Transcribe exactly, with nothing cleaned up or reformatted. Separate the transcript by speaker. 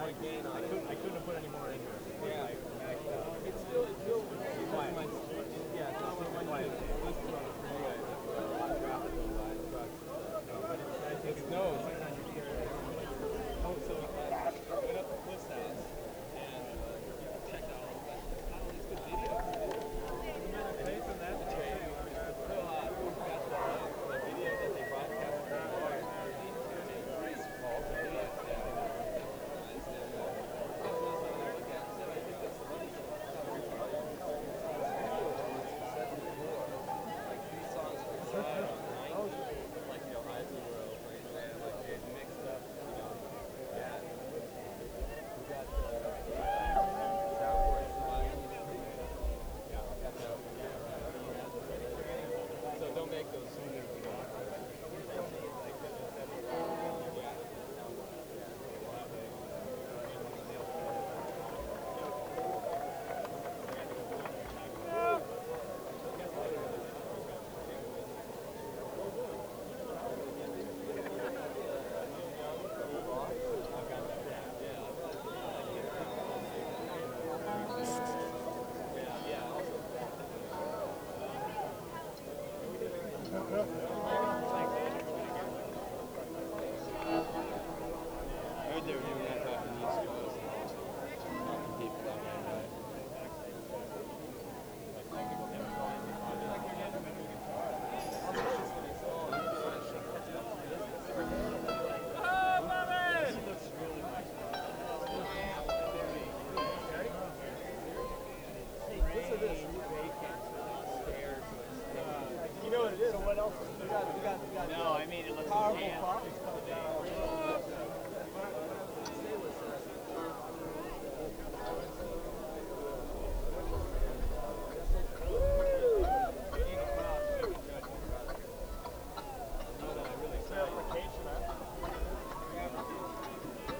Speaker 1: I couldn't, I couldn't have put any more into it. Yeah. It's still, it's still, quiet. Yeah, it's not one of my quiet. It's no, sometimes you hear it. Oh, so we went up to Cliff's house and checked out all these good videos. And they from that to change. It's so hot. We got the, the video that they broadcast from the water into Greece. Oh, okay. Yeah.
Speaker 2: Yeah.